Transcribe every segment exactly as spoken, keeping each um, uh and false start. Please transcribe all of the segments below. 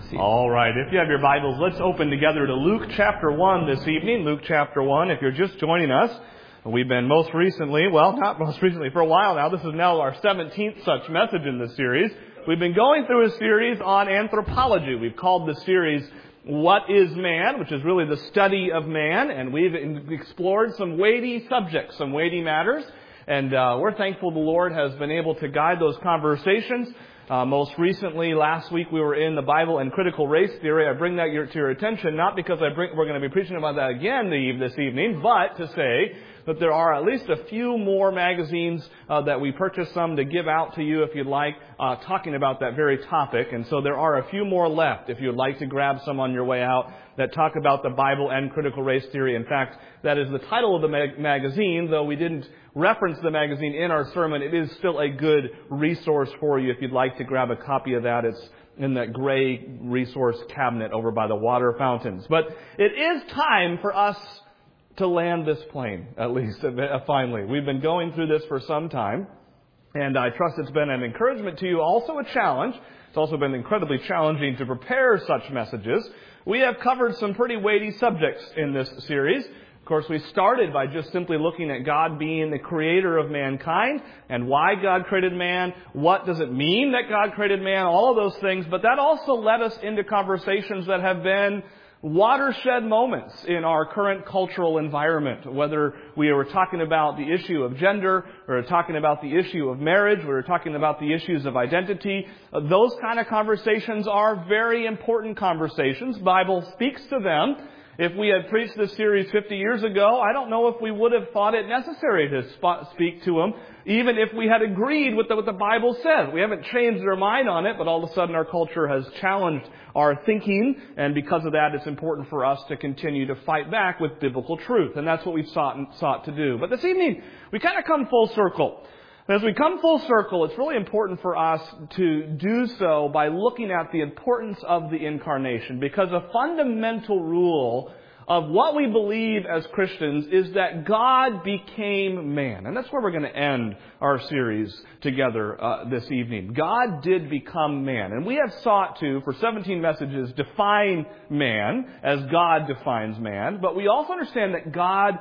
evening. All right. If you have your Bibles, let's open together to Luke chapter one this evening. Luke chapter one. If you're just joining us, we've been most recently, well, not most recently, for a while now. This is now our seventeenth such message in this series. We've been going through a series on anthropology. We've called the series What is Man?, which is really the study of man. And we've explored some weighty subjects, some weighty matters. And uh, we're thankful the Lord has been able to guide those conversations. Uh, most recently, last week, we were in the Bible and critical race theory. I bring that your, to your attention, not because I bring, we're going to be preaching about that again the, this evening, but to say that there are at least a few more magazines uh, that we purchased some to give out to you if you'd like, uh, talking about that very topic. And so there are a few more left if you'd like to grab some on your way out that talk about the Bible and critical race theory. In fact, that is the title of the mag- magazine, though we didn't reference the magazine in our sermon. It is still a good resource for you if you'd like to grab a copy of that. It's in that gray resource cabinet over by the water fountains. But it is time for us to land this plane, at least, finally. We've been going through this for some time, and I trust it's been an encouragement to you, also a challenge. It's also been incredibly challenging to prepare such messages. We have covered some pretty weighty subjects in this series. Of course, we started by just simply looking at God being the creator of mankind and why God created man. What does it mean that God created man? All of those things. But that also led us into conversations that have been watershed moments in our current cultural environment. Whether we were talking about the issue of gender, or we were talking about the issue of marriage, we were talking about the issues of identity. Those kind of conversations are very important conversations. The Bible speaks to them. If we had preached this series fifty years ago, I don't know if we would have thought it necessary to spot, speak to them, even if we had agreed with the, what the Bible says. We haven't changed our mind on it, but all of a sudden our culture has challenged our thinking, and because of that, it's important for us to continue to fight back with biblical truth, and that's what we've sought, sought to do. But this evening, we kind of come full circle. As we come full circle, it's really important for us to do so by looking at the importance of the incarnation, because a fundamental rule of what we believe as Christians is that God became man. And that's where we're going to end our series together uh, this evening. God did become man. And we have sought to, for seventeen messages, define man as God defines man. But we also understand that God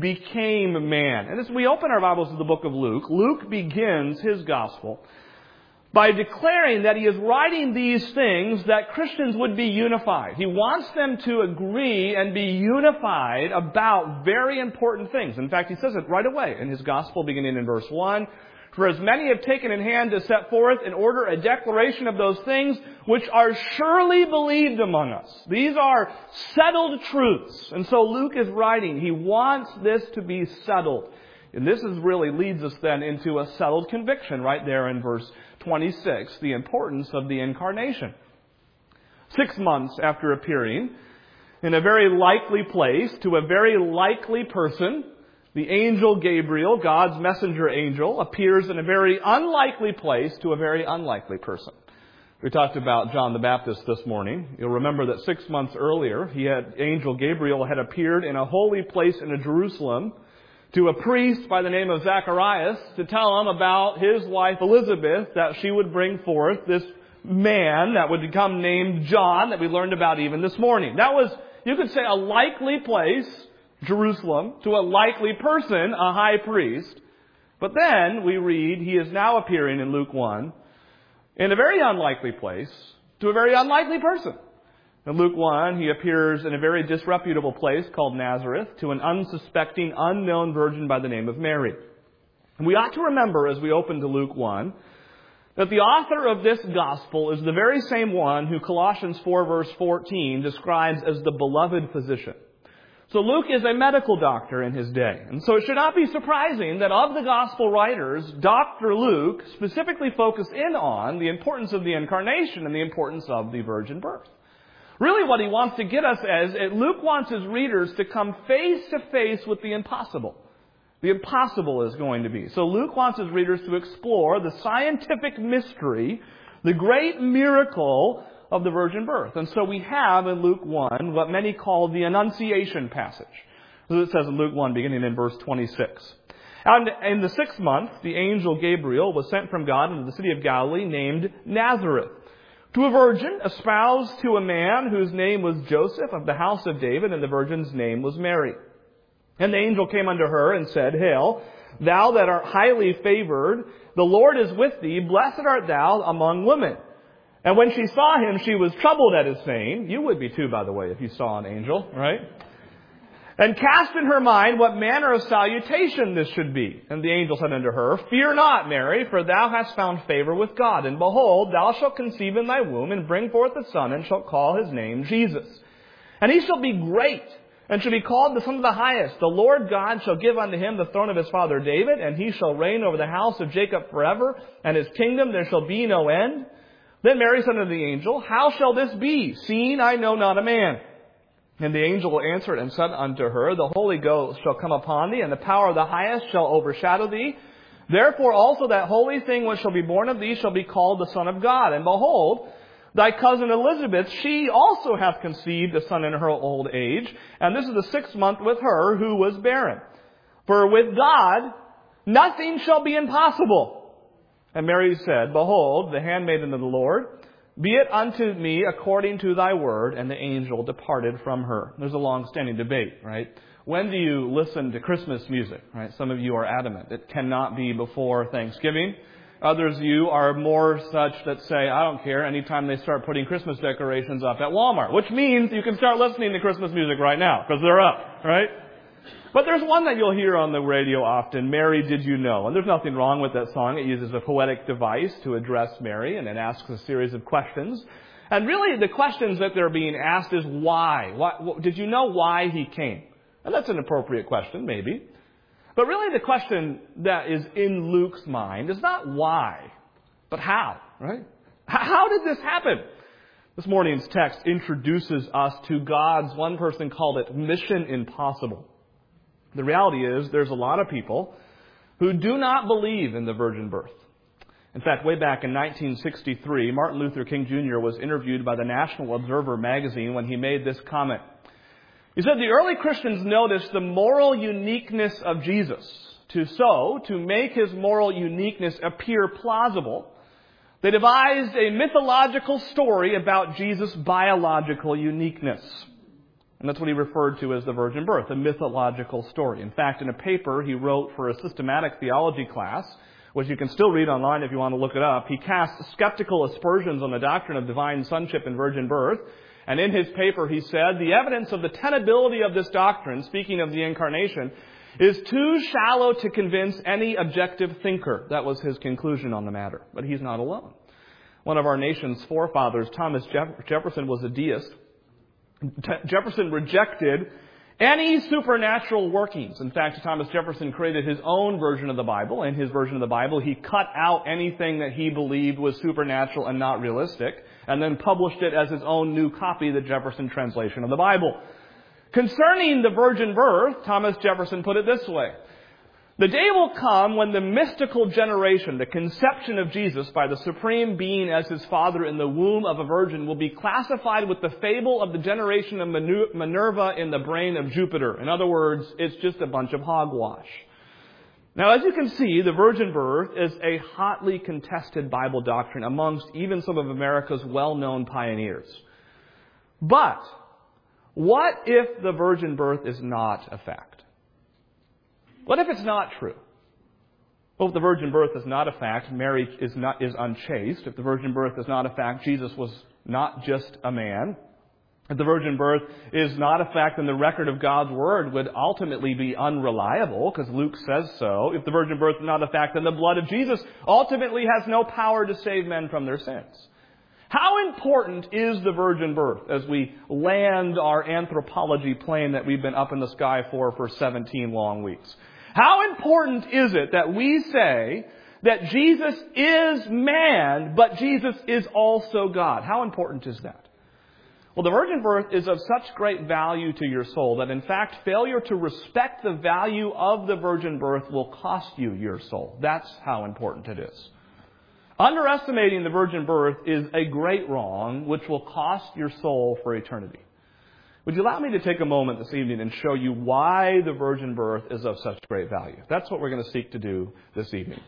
became man. And as we open our Bibles to the book of Luke, Luke begins his gospel by declaring that he is writing these things that Christians would be unified. He wants them to agree and be unified about very important things. In fact, he says it right away in his gospel, beginning in verse one. For as many have taken in hand to set forth in order a declaration of those things which are surely believed among us. These are settled truths. And so Luke is writing. He wants this to be settled. And this is really leads us then into a settled conviction right there in verse twenty-six, the importance of the incarnation. Six months after appearing in a very likely place to a very likely person, the angel Gabriel, God's messenger angel, appears in a very unlikely place to a very unlikely person. We talked about John the Baptist this morning. You'll remember that six months earlier, he had angel Gabriel had appeared in a holy place in Jerusalem to a priest by the name of Zacharias to tell him about his wife Elizabeth, that she would bring forth this man that would become named John, that we learned about even this morning. That was, you could say, a likely place, Jerusalem, to a likely person, a high priest. But then we read he is now appearing in Luke one in a very unlikely place to a very unlikely person. In Luke one, he appears in a very disreputable place called Nazareth to an unsuspecting, unknown virgin by the name of Mary. And we ought to remember as we open to Luke one that the author of this gospel is the very same one who Colossians four verse fourteen describes as the beloved physician. So Luke is a medical doctor in his day. And so it should not be surprising that of the gospel writers, Doctor Luke specifically focused in on the importance of the incarnation and the importance of the virgin birth. Really what he wants to get us as, Luke wants his readers to come face to face with the impossible. The impossible is going to be. So Luke wants his readers to explore the scientific mystery, the great miracle of the virgin birth. And so we have in Luke one what many call the Annunciation passage. As it says in Luke one, beginning in verse twenty-six. And in the sixth month, the angel Gabriel was sent from God into the city of Galilee named Nazareth, To a virgin espoused to a man whose name was Joseph of the house of David, and the virgin's name was Mary. And the angel came unto her and said, Hail, thou that art highly favored, the Lord is with thee, blessed art thou among women. And when she saw him, she was troubled at his saying. You would be too, by the way, if you saw an angel, right? And cast in her mind what manner of salutation this should be. And the angel said unto her, Fear not, Mary, for thou hast found favor with God. And behold, thou shalt conceive in thy womb, and bring forth a son, and shalt call his name Jesus. And he shall be great, and shall be called the Son of the Highest. The Lord God shall give unto him the throne of his father David, and he shall reign over the house of Jacob forever, and his kingdom there shall be no end. Then Mary said unto the angel, How shall this be, seeing I know not a man? And the angel answered and said unto her, The Holy Ghost shall come upon thee, and the power of the Highest shall overshadow thee. Therefore also that holy thing which shall be born of thee shall be called the Son of God. And behold, thy cousin Elizabeth, she also hath conceived a son in her old age, and this is the sixth month with her who was barren. For with God nothing shall be impossible. And Mary said, Behold, the handmaiden of the Lord, be it unto me according to thy word. And the angel departed from her. There's a long-standing debate, right? When do you listen to Christmas music, right? Some of you are adamant it cannot be before Thanksgiving. Others of you are more such that say, I don't care, anytime they start putting Christmas decorations up at Walmart. Which means you can start listening to Christmas music right now, because they're up, right? But there's one that you'll hear on the radio often, Mary, Did You Know? And there's nothing wrong with that song. It uses a poetic device to address Mary, and it asks a series of questions. And really, the questions that they're being asked is why? why did you know why he came? And that's an appropriate question, maybe. But really, the question that is in Luke's mind is not why, but how, right? How did this happen? This morning's text introduces us to God's, one person called it, mission impossible. The reality is there's a lot of people who do not believe in the virgin birth. In fact, way back in nineteen sixty-three, Martin Luther King Junior was interviewed by the National Observer magazine when he made this comment. He said, the early Christians noticed the moral uniqueness of Jesus. To so, to make his moral uniqueness appear plausible, they devised a mythological story about Jesus' biological uniqueness. And that's what he referred to as the virgin birth, a mythological story. In fact, in a paper he wrote for a systematic theology class, which you can still read online if you want to look it up, he cast skeptical aspersions on the doctrine of divine sonship and virgin birth. And in his paper he said, the evidence of the tenability of this doctrine, speaking of the incarnation, is too shallow to convince any objective thinker. That was his conclusion on the matter. But he's not alone. One of our nation's forefathers, Thomas Jefferson, was a deist. Jefferson rejected any supernatural workings. In fact, Thomas Jefferson created his own version of the Bible. In his version of the Bible, he cut out anything that he believed was supernatural and not realistic, and then published it as his own new copy, the Jefferson translation of the Bible. Concerning the virgin birth, Thomas Jefferson put it this way. The day will come when the mystical generation, the conception of Jesus by the Supreme Being as his Father in the womb of a virgin, will be classified with the fable of the generation of Minerva in the brain of Jupiter. In other words, it's just a bunch of hogwash. Now, as you can see, the virgin birth is a hotly contested Bible doctrine amongst even some of America's well-known pioneers. But what if the virgin birth is not a fact? What if it's not true? Well, if the virgin birth is not a fact, Mary is not is unchaste. If the virgin birth is not a fact, Jesus was not just a man. If the virgin birth is not a fact, then the record of God's Word would ultimately be unreliable, because Luke says so. If the virgin birth is not a fact, then the blood of Jesus ultimately has no power to save men from their sins. How important is the virgin birth as we land our anthropology plane that we've been up in the sky for for seventeen long weeks? How important is it that we say that Jesus is man, but Jesus is also God? How important is that? Well, the virgin birth is of such great value to your soul that, in fact, failure to respect the value of the virgin birth will cost you your soul. That's how important it is. Underestimating the virgin birth is a great wrong, which will cost your soul for eternity. Would you allow me to take a moment this evening and show you why the virgin birth is of such great value? That's what we're going to seek to do this evening.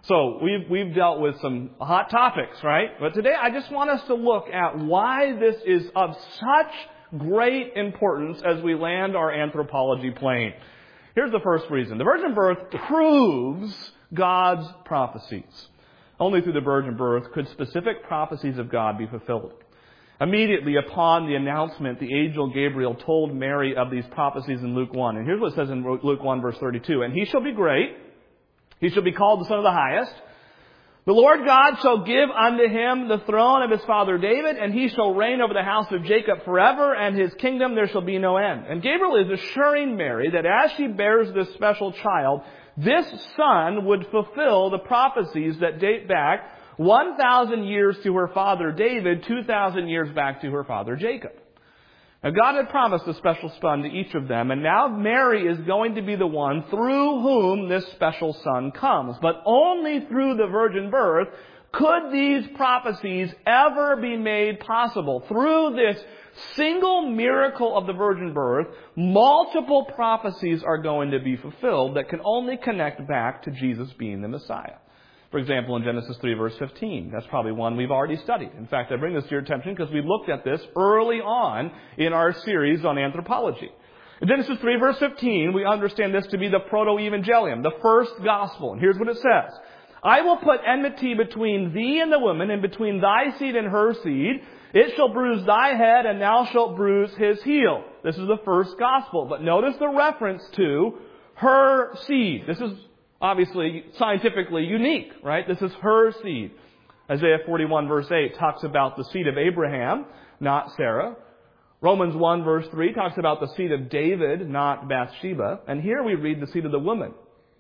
So we've, we've dealt with some hot topics, right? But today I just want us to look at why this is of such great importance as we land our anthropology plane. Here's the first reason. The virgin birth proves God's prophecies. Only through the virgin birth could specific prophecies of God be fulfilled. Immediately upon the announcement, the angel Gabriel told Mary of these prophecies in Luke one. And here's what it says in Luke one, verse thirty-two. And he shall be great. He shall be called the Son of the Highest. The Lord God shall give unto him the throne of his father David, and he shall reign over the house of Jacob forever, and his kingdom there shall be no end. And Gabriel is assuring Mary that as she bears this special child, this son would fulfill the prophecies that date back one thousand years to her father David, two thousand years back to her father Jacob. Now, God had promised a special son to each of them, and now Mary is going to be the one through whom this special son comes. But only through the virgin birth could these prophecies ever be made possible. Through this single miracle of the virgin birth, multiple prophecies are going to be fulfilled that can only connect back to Jesus being the Messiah. For example, in Genesis three, verse fifteen, that's probably one we've already studied. In fact, I bring this to your attention because we looked at this early on in our series on anthropology. In Genesis three, verse fifteen, we understand this to be the proto-evangelium, the first gospel. And here's what it says. I will put enmity between thee and the woman, and between thy seed and her seed. It shall bruise thy head, and thou shalt bruise his heel. This is the first gospel. But notice the reference to her seed. This is obviously scientifically unique, right? This is her seed. Isaiah forty-one verse eight talks about the seed of Abraham, not Sarah. Romans one verse three talks about the seed of David, not Bathsheba. And here we read the seed of the woman,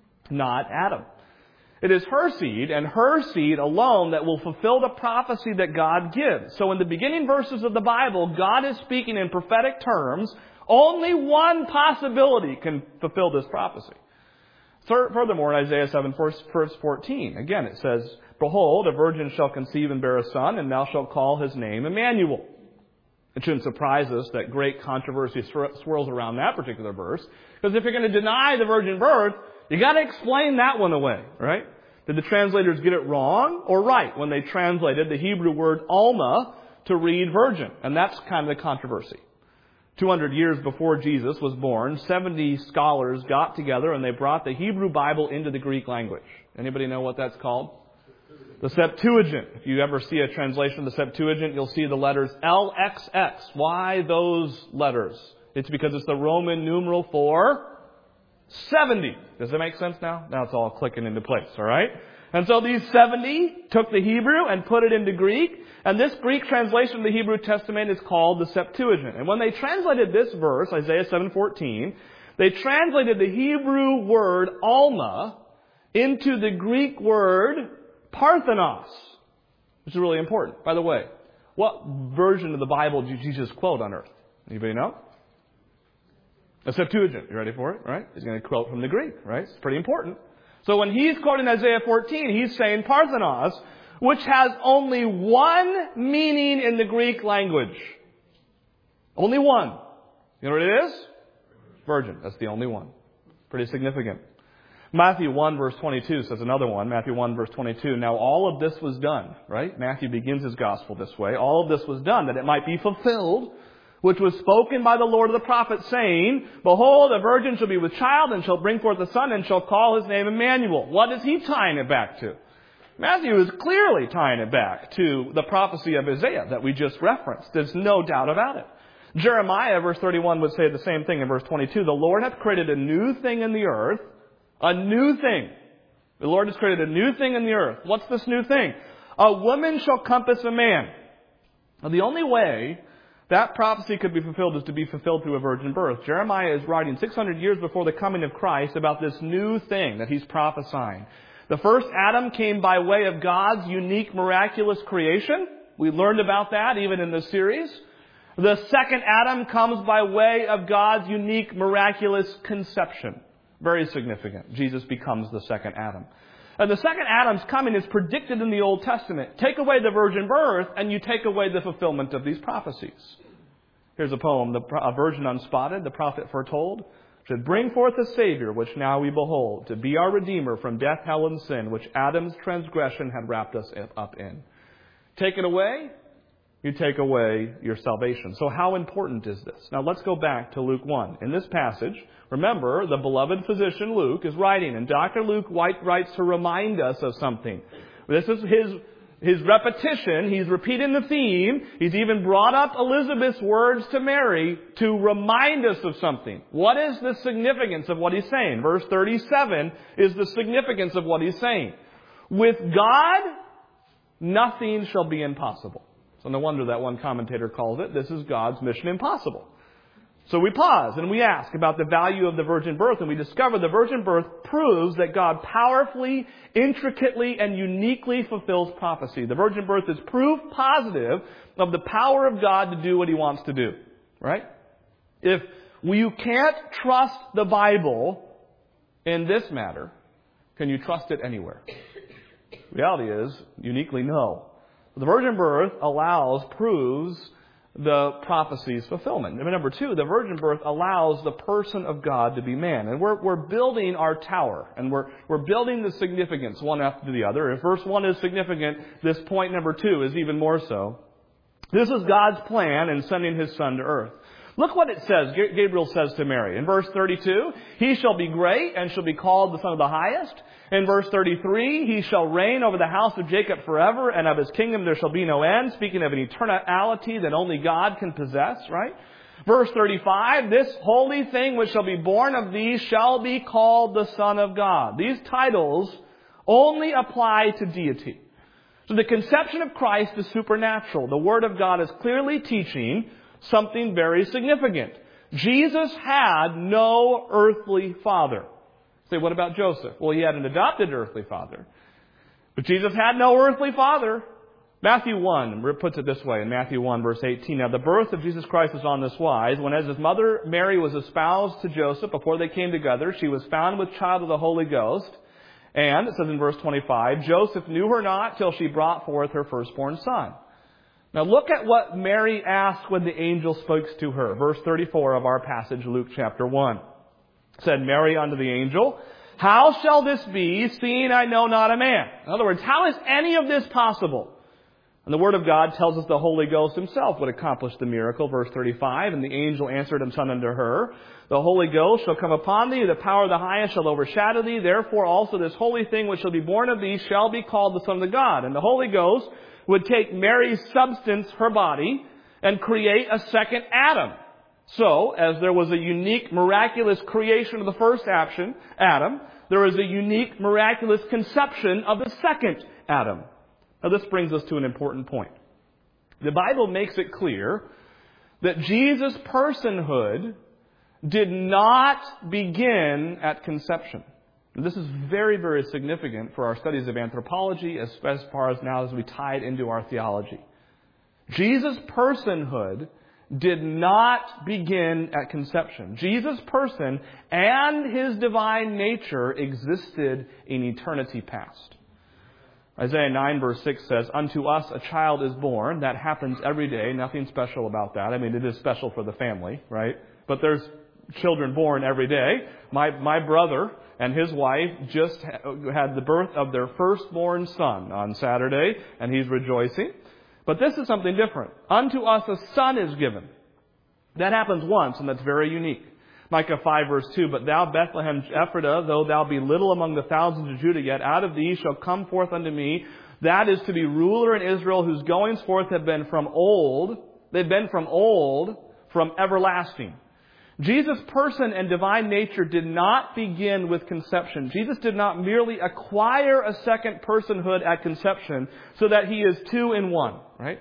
not Adam. It is her seed and her seed alone that will fulfill the prophecy that God gives. So in the beginning verses of the Bible, God is speaking in prophetic terms. Only one possibility can fulfill this prophecy. Furthermore, in Isaiah seven, verse fourteen, again it says, Behold, a virgin shall conceive and bear a son, and thou shalt call his name Emmanuel. It shouldn't surprise us that great controversy swirls around that particular verse, because if you're going to deny the virgin birth, you got to explain that one away, right? Did the translators get it wrong or right when they translated the Hebrew word Alma to read virgin? And that's kind of the controversy. two hundred years before Jesus was born, seventy scholars got together and they brought the Hebrew Bible into the Greek language. Anybody know what that's called? The Septuagint. If you ever see a translation of the Septuagint, you'll see the letters L X X. Why those letters? It's because it's the Roman numeral for seventy. Does that make sense now? Now it's all clicking into place, all right? And so these seventy took the Hebrew and put it into Greek. And this Greek translation of the Hebrew Testament is called the Septuagint. And when they translated this verse, Isaiah seven fourteen, they translated the Hebrew word Alma into the Greek word Parthenos, which is really important. By the way, what version of the Bible did Jesus quote on earth? Anybody know? A Septuagint. You ready for it? Right? He's going to quote from the Greek, right? It's pretty important. So when he's quoting Isaiah fourteen, he's saying Parthenos, which has only one meaning in the Greek language. Only one. You know what it is? Virgin. That's the only one. Pretty significant. Matthew one verse twenty-two says another one. Matthew one verse twenty-two. Now all of this was done, right? Matthew begins his gospel this way. All of this was done that it might be fulfilled, which was spoken by the Lord of the prophet, saying, Behold, a virgin shall be with child, and shall bring forth a son, and shall call his name Emmanuel. What is he tying it back to? Matthew is clearly tying it back to the prophecy of Isaiah that we just referenced. There's no doubt about it. Jeremiah, verse thirty-one, would say the same thing in verse twenty-two. The Lord hath created a new thing in the earth. A new thing. The Lord has created a new thing in the earth. What's this new thing? A woman shall compass a man. Now, the only way that prophecy could be fulfilled is to be fulfilled through a virgin birth. Jeremiah is writing six hundred years before the coming of Christ about this new thing that he's prophesying. The first Adam came by way of God's unique, miraculous creation. We learned about that even in this series. The second Adam comes by way of God's unique, miraculous conception. Very significant. Jesus becomes the second Adam. And the second Adam's coming is predicted in the Old Testament. Take away the virgin birth, and you take away the fulfillment of these prophecies. Here's a poem, the, A Virgin Unspotted, the prophet foretold. should bring forth a Savior, which now we behold, to be our Redeemer from death, hell, and sin, which Adam's transgression had wrapped us up in. Take it away, you take away your salvation. So how important is this? Now let's go back to Luke one. In this passage, remember, the beloved physician Luke is writing, and Doctor Luke writes to remind us of something. This is his His repetition, he's repeating the theme. He's even brought up Elizabeth's words to Mary to remind us of something. What is the significance of what he's saying? Verse thirty-seven is the significance of what he's saying. With God, nothing shall be impossible. So no wonder that one commentator calls it, this is God's mission impossible. So we pause and we ask about the value of the virgin birth, and we discover the virgin birth proves that God powerfully, intricately, and uniquely fulfills prophecy. The virgin birth is proof positive of the power of God to do what He wants to do. Right? If you can't trust the Bible in this matter, can you trust it anywhere? The reality is, uniquely no. The virgin birth allows, proves the prophecy's fulfillment. And number two, the virgin birth allows the person of God to be man. And we're, we're building our tower. And we're, we're building the significance one after the other. If verse one is significant, this point number two is even more so. This is God's plan in sending His Son to earth. Look what it says. Gabriel says to Mary. In verse thirty-two, He shall be great and shall be called the Son of the Highest. In verse thirty-three, He shall reign over the house of Jacob forever, and of His kingdom there shall be no end. Speaking of an eternality that only God can possess, right? Verse thirty-five, This holy thing which shall be born of thee shall be called the Son of God. These titles only apply to deity. So the conception of Christ is supernatural. The Word of God is clearly teaching something very significant. Jesus had no earthly father. Say, what about Joseph? Well, he had an adopted earthly father. But Jesus had no earthly father. Matthew one puts it this way in Matthew one, verse eighteen. Now, the birth of Jesus Christ was on this wise. When as his mother Mary was espoused to Joseph, before they came together, she was found with child of the Holy Ghost. And, it says in verse twenty-five, Joseph knew her not till she brought forth her firstborn son. Now look at what Mary asked when the angel spoke to her. Verse thirty-four of our passage, Luke chapter one. Said Mary unto the angel, How shall this be, seeing I know not a man? In other words, how is any of this possible? And the Word of God tells us the Holy Ghost Himself would accomplish the miracle. Verse thirty-five, And the angel answered and said unto her, The Holy Ghost shall come upon thee, the power of the highest shall overshadow thee. Therefore also this holy thing which shall be born of thee shall be called the Son of God. And the Holy Ghost would take Mary's substance, her body, and create a second Adam. So, as there was a unique, miraculous creation of the first Adam, there is a unique, miraculous conception of the second Adam. Now, this brings us to an important point. The Bible makes it clear that Jesus' personhood did not begin at conception. This is very, very significant for our studies of anthropology as, as far as now as we tie it into our theology. Jesus' personhood did not begin at conception. Jesus' person and His divine nature existed in eternity past. Isaiah nine verse six says, Unto us a child is born. That happens every day. Nothing special about that. I mean, it is special for the family, right? But there's children born every day. My, my brother and his wife just had the birth of their firstborn son on Saturday, and he's rejoicing. But this is something different. Unto us a son is given. That happens once, and that's very unique. Micah five verse two, But thou, Bethlehem Ephratah, though thou be little among the thousands of Judah, yet out of thee shall come forth unto me, that is to be ruler in Israel, whose goings forth have been from old. They've been from old, from everlasting. Jesus' person and divine nature did not begin with conception. Jesus did not merely acquire a second personhood at conception so that He is two in one, right?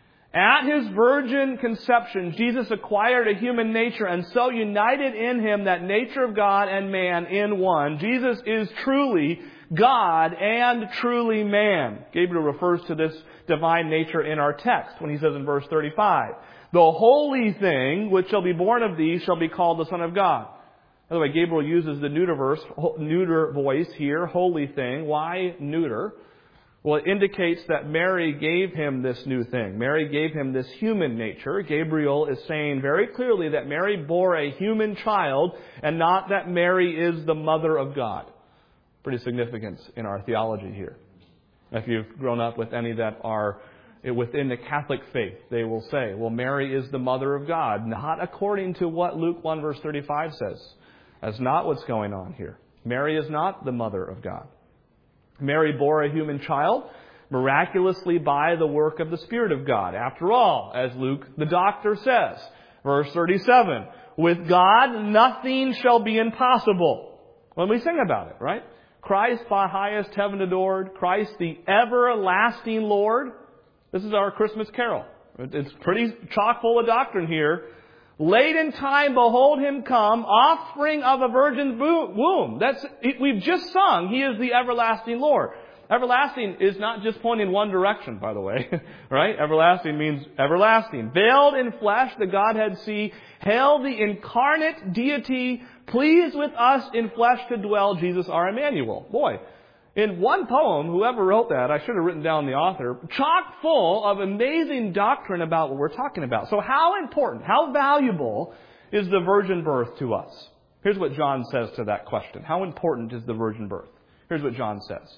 At His virgin conception, Jesus acquired a human nature and so united in Him that nature of God and man in one. Jesus is truly God and truly man. Gabriel refers to this divine nature in our text when he says in verse thirty-five, The holy thing which shall be born of thee shall be called the Son of God. By the way, Gabriel uses the neuter verse, neuter voice here, holy thing. Why neuter? Well, it indicates that Mary gave him this new thing. Mary gave him this human nature. Gabriel is saying very clearly that Mary bore a human child and not that Mary is the mother of God. Pretty significant in our theology here. If you've grown up with any that are within the Catholic faith, they will say, well, Mary is the mother of God, not according to what Luke one verse thirty-five says. That's not what's going on here. Mary is not the mother of God. Mary bore a human child miraculously by the work of the Spirit of God. After all, as Luke the doctor says, verse thirty-seven, with God nothing shall be impossible. When we sing about it, right? Christ by highest heaven adored, Christ the everlasting Lord. This is our Christmas carol. It's pretty chock full of doctrine here. Late in time, behold him come, offspring of a virgin's womb. That's, we've just sung, he is the everlasting Lord. Everlasting is not just pointing in one direction, by the way. Right? Everlasting means everlasting. Veiled in flesh, the Godhead see. Hail the incarnate deity, pleased with us in flesh to dwell, Jesus our Emmanuel. Boy, in one poem, whoever wrote that, I should have written down the author, chock full of amazing doctrine about what we're talking about. So how important, how valuable is the virgin birth to us? Here's what John says to that question. How important is the virgin birth? Here's what John says.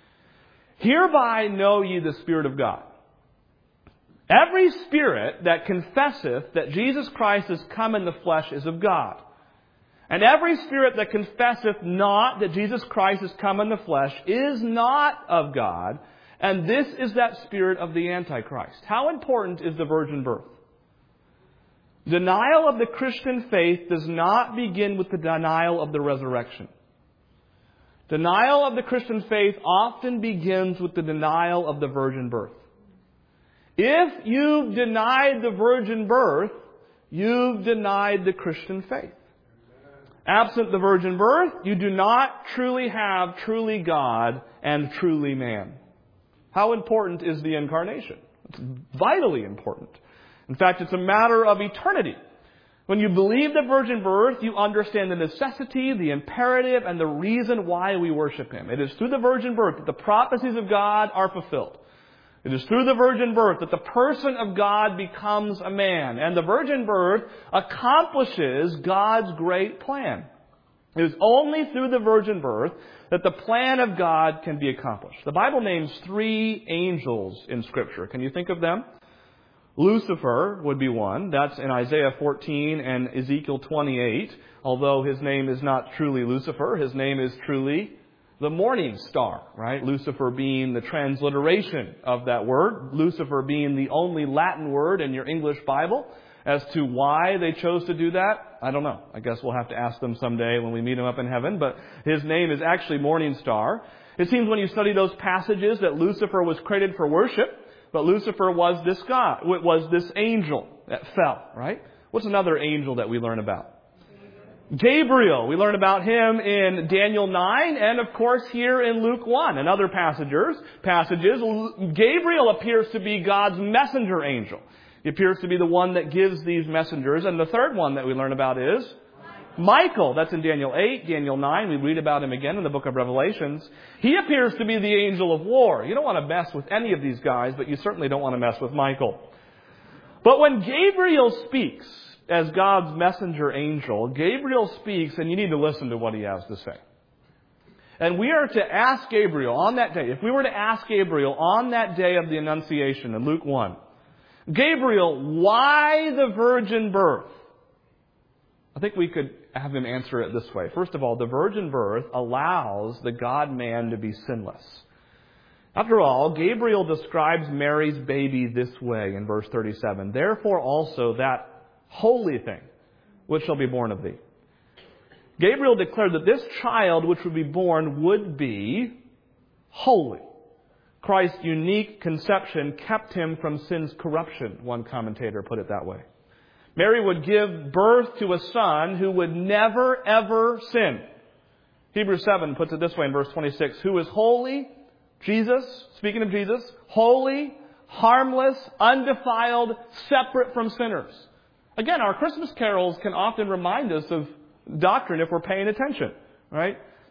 Hereby know ye the Spirit of God. Every spirit that confesseth that Jesus Christ is come in the flesh is of God. And every spirit that confesseth not that Jesus Christ is come in the flesh is not of God. And this is that spirit of the Antichrist. How important is the virgin birth? Denial of the Christian faith does not begin with the denial of the resurrection. Denial of the Christian faith often begins with the denial of the virgin birth. If you've denied the virgin birth, you've denied the Christian faith. Absent the virgin birth, you do not truly have truly God and truly man. How important is the incarnation? It's vitally important. In fact, it's a matter of eternity. When you believe the virgin birth, you understand the necessity, the imperative, and the reason why we worship Him. It is through the virgin birth that the prophecies of God are fulfilled. It is through the virgin birth that the person of God becomes a man. And the virgin birth accomplishes God's great plan. It is only through the virgin birth that the plan of God can be accomplished. The Bible names three angels in Scripture. Can you think of them? Lucifer would be one. That's in Isaiah fourteen and Ezekiel twenty-eight. Although his name is not truly Lucifer, his name is truly the morning star, right? Lucifer being the transliteration of that word. Lucifer being the only Latin word in your English Bible. As to why they chose to do that, I don't know. I guess we'll have to ask them someday when we meet him up in heaven. But his name is actually morning star. It seems when you study those passages that Lucifer was created for worship. But Lucifer was this God, was this angel that fell, right? What's another angel that we learn about? Gabriel. We learn about him in Daniel nine and, of course, here in Luke one and other passages. passages. Gabriel appears to be God's messenger angel. He appears to be the one that gives these messengers. And the third one that we learn about is Michael. That's in Daniel eight, Daniel nine. We read about him again in the book of Revelations. He appears to be the angel of war. You don't want to mess with any of these guys, but you certainly don't want to mess with Michael. But when Gabriel speaks as God's messenger angel, Gabriel speaks, and you need to listen to what he has to say. And we are to ask Gabriel on that day, if we were to ask Gabriel on that day of the Annunciation in Luke one, Gabriel, why the virgin birth? I think we could have him answer it this way. First of all, the virgin birth allows the God-man to be sinless. After all, Gabriel describes Mary's baby this way in verse thirty-seven. Therefore also that holy thing which shall be born of thee. Gabriel declared that this child which would be born would be holy. Christ's unique conception kept him from sin's corruption, one commentator put it that way. Mary would give birth to a son who would never, ever sin. Hebrews seven puts it this way in verse twenty-six. Who is holy, Jesus, speaking of Jesus, holy, harmless, undefiled, separate from sinners. Again, our Christmas carols can often remind us of doctrine if we're paying attention, right?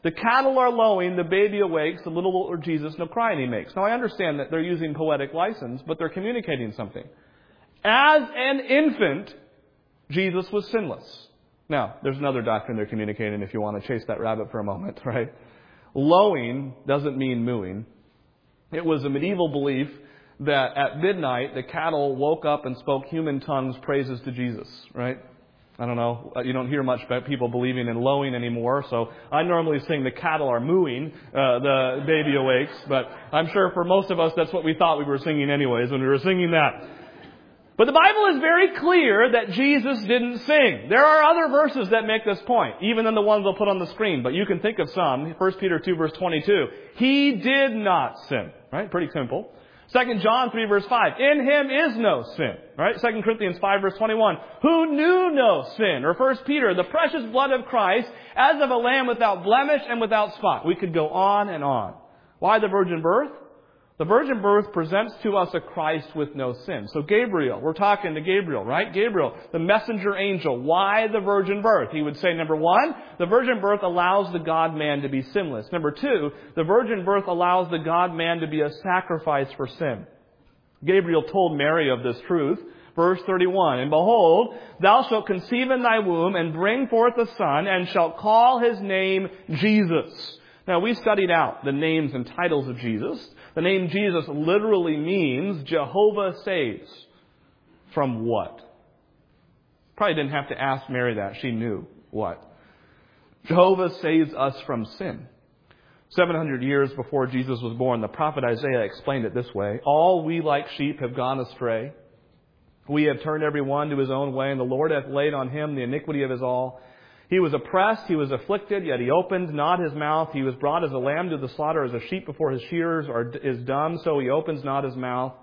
The cattle are lowing, the baby awakes, the little Lord Jesus no crying he makes. Now I understand that they're using poetic license, but they're communicating something. As an infant, Jesus was sinless. Now, there's another doctrine they're communicating if you want to chase that rabbit for a moment, right? Lowing doesn't mean mooing. It was a medieval belief that at midnight the cattle woke up and spoke human tongues praises to Jesus, right? I don't know. You don't hear much about people believing in lowing anymore, so I normally sing the cattle are mooing, uh, the baby awakes, but I'm sure for most of us that's what we thought we were singing anyways when we were singing that. But the Bible is very clear that Jesus didn't sing. There are other verses that make this point, even than the ones they'll put on the screen, but you can think of some. First Peter two verse twenty-two. He did not sin. Right? Pretty simple. Second John three verse five. In him is no sin. Right? Second Corinthians five verse twenty-one. Who knew no sin? Or First Peter, the precious blood of Christ as of a lamb without blemish and without spot. We could go on and on. Why the virgin birth? The virgin birth presents to us a Christ with no sin. So Gabriel, we're talking to Gabriel, right? Gabriel, the messenger angel. Why the virgin birth? He would say, number one, the virgin birth allows the God-man to be sinless. Number two, the virgin birth allows the God-man to be a sacrifice for sin. Gabriel told Mary of this truth. Verse thirty-one, and behold, thou shalt conceive in thy womb and bring forth a son, and shalt call his name Jesus. Now, we studied out the names and titles of Jesus. The name Jesus literally means Jehovah saves. From what? Probably didn't have to ask Mary that. She knew what. Jehovah saves us from sin. seven hundred years before Jesus was born, the prophet Isaiah explained it this way. All we like sheep have gone astray. We have turned every one to his own way, and the Lord hath laid on him the iniquity of us all. He was oppressed, he was afflicted, yet he opened not his mouth. He was brought as a lamb to the slaughter, as a sheep before his shearers is dumb, so he opens not his mouth.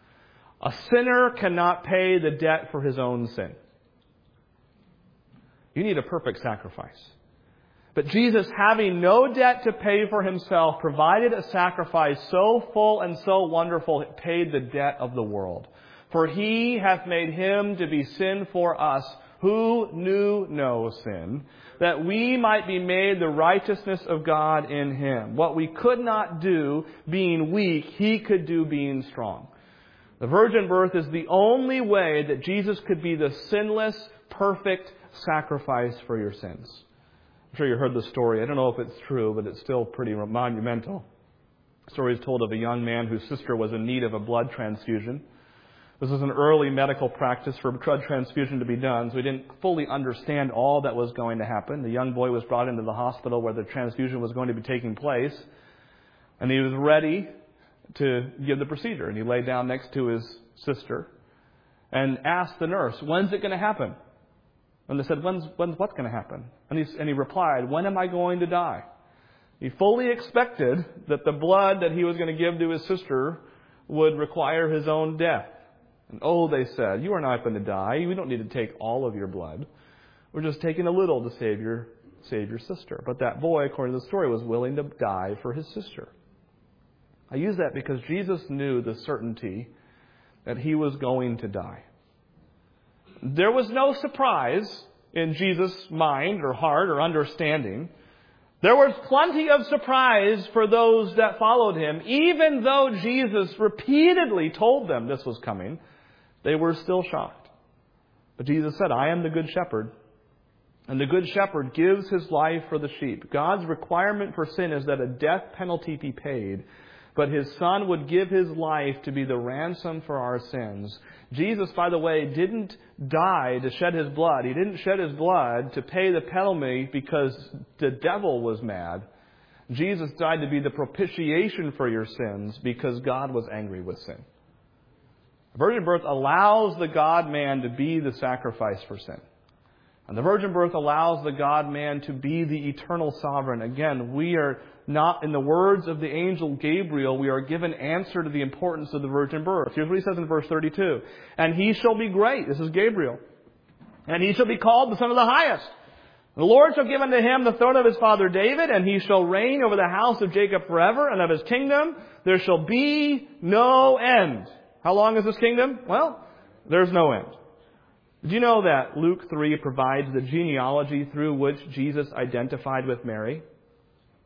A sinner cannot pay the debt for his own sin. You need a perfect sacrifice. But Jesus, having no debt to pay for himself, provided a sacrifice so full and so wonderful, it paid the debt of the world. For he hath made him to be sin for us, who knew no sin, that we might be made the righteousness of God in him. What we could not do being weak, he could do being strong. The virgin birth is the only way that Jesus could be the sinless, perfect sacrifice for your sins. I'm sure you heard the story. I don't know if it's true, but it's still pretty monumental. The story is told of a young man whose sister was in need of a blood transfusion. This was an early medical practice for blood transfusion to be done, so he didn't fully understand all that was going to happen. The young boy was brought into the hospital where the transfusion was going to be taking place, and he was ready to give the procedure. And he lay down next to his sister and asked the nurse, when's it going to happen? And they said, when's, when's what's going to happen? And he, and he replied, when am I going to die? He fully expected that the blood that he was going to give to his sister would require his own death. And oh, they said, you are not going to die. We don't need to take all of your blood. We're just taking a little to save your, save your sister. But that boy, according to the story, was willing to die for his sister. I use that because Jesus knew the certainty that he was going to die. There was no surprise in Jesus' mind or heart or understanding. There was plenty of surprise for those that followed him. Even though Jesus repeatedly told them this was coming, they were still shocked. But Jesus said, I am the good shepherd. And the good shepherd gives his life for the sheep. God's requirement for sin is that a death penalty be paid. But his Son would give his life to be the ransom for our sins. Jesus, by the way, didn't die to shed his blood. He didn't shed his blood to pay the penalty because the devil was mad. Jesus died to be the propitiation for your sins because God was angry with sin. The virgin birth allows the God-man to be the sacrifice for sin. And the virgin birth allows the God-man to be the eternal sovereign. Again, we are not, in the words of the angel Gabriel, we are given answer to the importance of the virgin birth. Here's what he says in verse thirty-two. And he shall be great. This is Gabriel. And he shall be called the Son of the Highest. The Lord shall give unto him the throne of his father David, and he shall reign over the house of Jacob forever, and of his kingdom there shall be no end. How long is this kingdom? Well, there's no end. Did you know that Luke three provides the genealogy through which Jesus identified with Mary?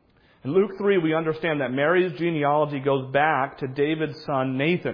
In Luke three, we understand that Mary's genealogy goes back to David's son Nathan.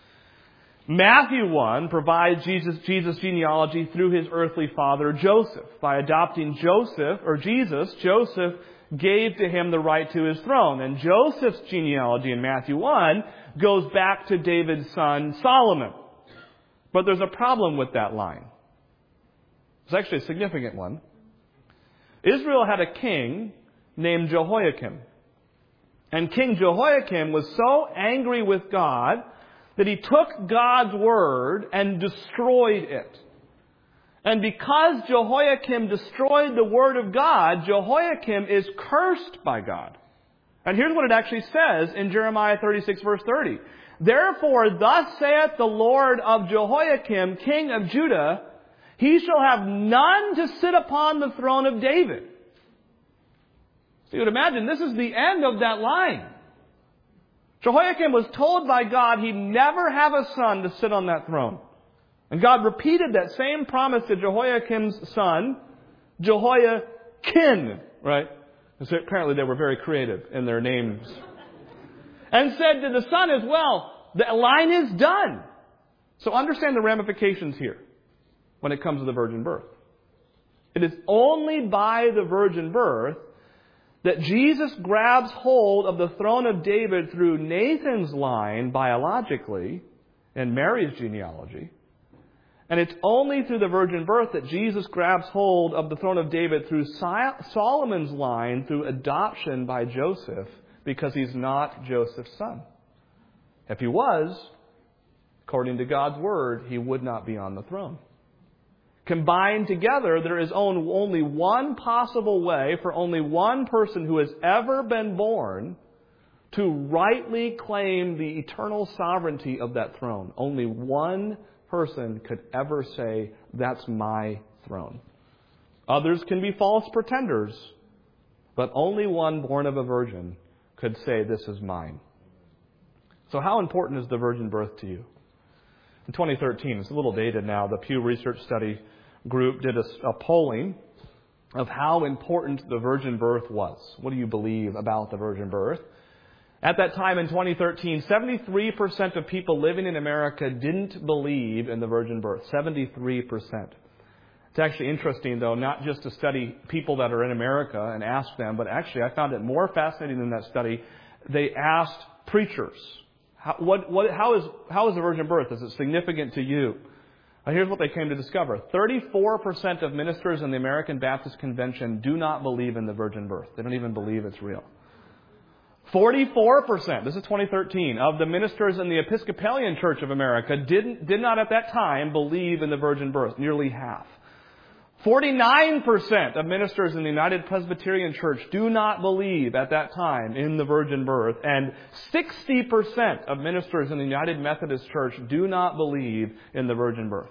Matthew one provides Jesus, Jesus' genealogy through his earthly father Joseph. By adopting Joseph, or Jesus, Joseph gave to him the right to his throne. And Joseph's genealogy in Matthew one goes back to David's son Solomon. But there's a problem with that line. It's actually a significant one. Israel had a king named Jehoiakim. And King Jehoiakim was so angry with God that he took God's word and destroyed it. And because Jehoiakim destroyed the word of God, Jehoiakim is cursed by God. And here's what it actually says in Jeremiah thirty-six, verse thirty. Therefore, thus saith the Lord of Jehoiakim, king of Judah, he shall have none to sit upon the throne of David. So you would imagine this is the end of that line. Jehoiakim was told by God he'd never have a son to sit on that throne. And God repeated that same promise to Jehoiakim's son, Jehoiakim, right? So apparently they were very creative in their names. And said to the son as well, the line is done. So understand the ramifications here when it comes to the virgin birth. It is only by the virgin birth that Jesus grabs hold of the throne of David through Nathan's line biologically and Mary's genealogy. And it's only through the virgin birth that Jesus grabs hold of the throne of David through Solomon's line through adoption by Joseph, because he's not Joseph's son. If he was, according to God's word, he would not be on the throne. Combined together, there is only one possible way for only one person who has ever been born to rightly claim the eternal sovereignty of that throne. Only one person could ever say, that's my throne. Others can be false pretenders, but only one born of a virgin could say, this is mine. So how important is the virgin birth to you? In twenty thirteen, it's a little dated now, the Pew Research Study group did a, a polling of how important the virgin birth was. What do you believe about the virgin birth? At that time in twenty thirteen, seventy-three percent of people living in America didn't believe in the virgin birth. seventy-three percent. It's actually interesting, though, not just to study people that are in America and ask them, but actually I found it more fascinating in that study. They asked preachers, how, what, what, how, is, how is the virgin birth? Is it significant to you? Now, here's what they came to discover. thirty-four percent of ministers in the American Baptist Convention do not believe in the virgin birth. They don't even believe it's real. forty-four percent, this is twenty thirteen, of the ministers in the Episcopalian Church of America didn't, did not at that time believe in the virgin birth, nearly half. forty-nine percent of ministers in the United Presbyterian Church do not believe at that time in the virgin birth. And sixty percent of ministers in the United Methodist Church do not believe in the virgin birth.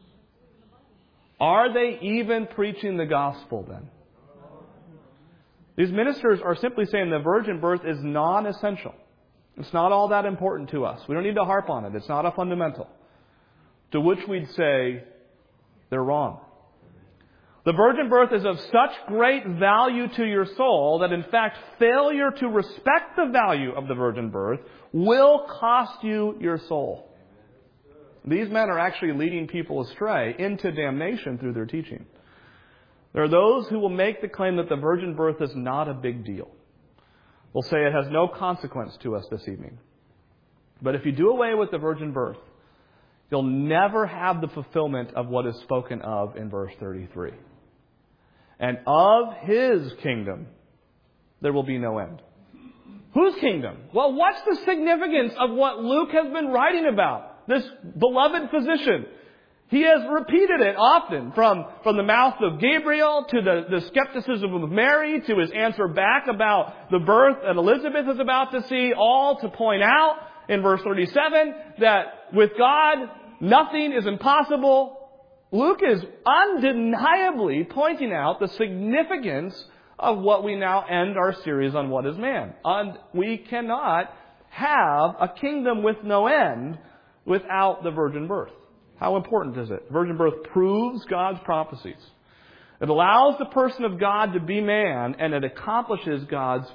Are they even preaching the gospel then? These ministers are simply saying the virgin birth is non-essential. It's not all that important to us. We don't need to harp on it. It's not a fundamental. To which we'd say, they're wrong. The virgin birth is of such great value to your soul that, in fact, failure to respect the value of the virgin birth will cost you your soul. These men are actually leading people astray into damnation through their teaching. There are those who will make the claim that the virgin birth is not a big deal. They'll say it has no consequence to us this evening. But if you do away with the virgin birth, you'll never have the fulfillment of what is spoken of in verse thirty-three. And of His kingdom, there will be no end. Whose kingdom? Well, what's the significance of what Luke has been writing about? This beloved physician. He has repeated it often, from, from the mouth of Gabriel to the, the skepticism of Mary to his answer back about the birth that Elizabeth is about to see, all to point out in verse thirty-seven that with God, nothing is impossible. Luke is undeniably pointing out the significance of what we now end our series on What is Man. And we cannot have a kingdom with no end without the virgin birth. How important is it? Virgin birth proves God's prophecies. It allows the person of God to be man, and it accomplishes God's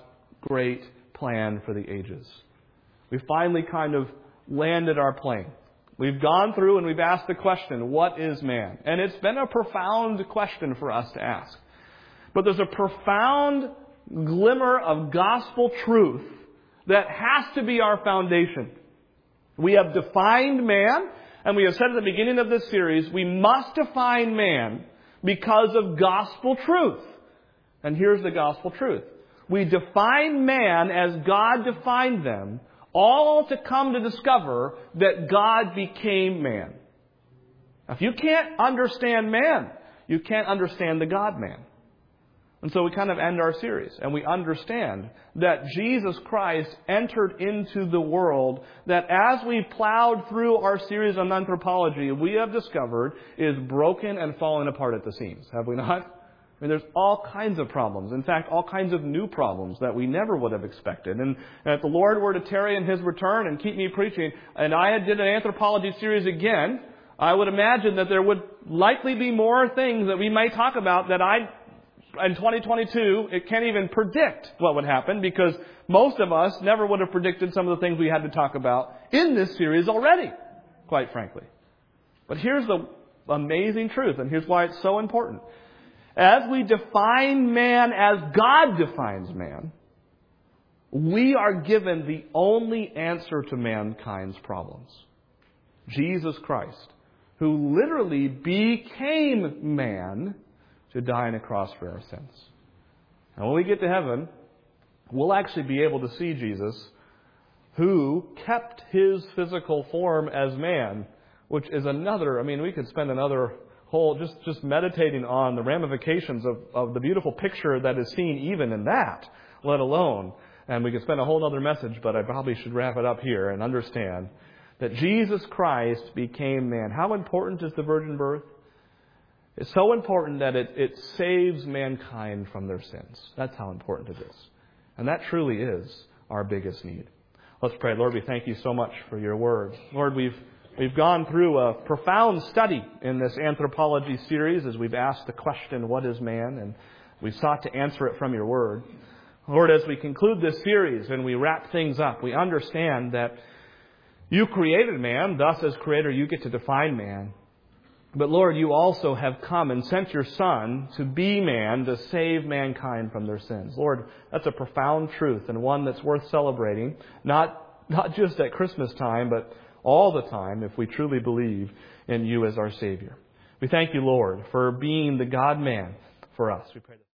great plan for the ages. We finally kind of landed our plane. We've gone through and we've asked the question, what is man? And it's been a profound question for us to ask. But there's a profound glimmer of gospel truth that has to be our foundation. We have defined man, and we have said at the beginning of this series, we must define man because of gospel truth. And here's the gospel truth. We define man as God defined them, all to come to discover that God became man. Now, if you can't understand man, you can't understand the God-man. And so we kind of end our series, and we understand that Jesus Christ entered into the world that as we plowed through our series on anthropology, we have discovered is broken and falling apart at the seams. Have we not? I mean, there's all kinds of problems. In fact, all kinds of new problems that we never would have expected. And, and if the Lord were to tarry in His return and keep me preaching, and I did an anthropology series again, I would imagine that there would likely be more things that we might talk about that I, in twenty twenty-two, it can't even predict what would happen, because most of us never would have predicted some of the things we had to talk about in this series already, quite frankly. But here's the amazing truth, and here's why it's so important. As we define man as God defines man, we are given the only answer to mankind's problems. Jesus Christ, who literally became man to die on a cross for our sins. And when we get to heaven, we'll actually be able to see Jesus, who kept His physical form as man, which is another, I mean, we could spend another whole, just, just meditating on the ramifications of, of the beautiful picture that is seen even in that, let alone. And we could spend a whole other message, but I probably should wrap it up here and understand that Jesus Christ became man. How important is the virgin birth? It's so important that it, it saves mankind from their sins. That's how important it is. And that truly is our biggest need. Let's pray. Lord, we thank You so much for Your word. Lord, we've We've gone through a profound study in this anthropology series as we've asked the question, what is man? And we've sought to answer it from Your word. Lord, as we conclude this series and we wrap things up, we understand that You created man, thus as creator You get to define man. But Lord, You also have come and sent Your Son to be man, to save mankind from their sins. Lord, that's a profound truth and one that's worth celebrating, not, not just at Christmas time, but all the time, if we truly believe in You as our Savior. We thank You, Lord, for being the God-man for us. We pray that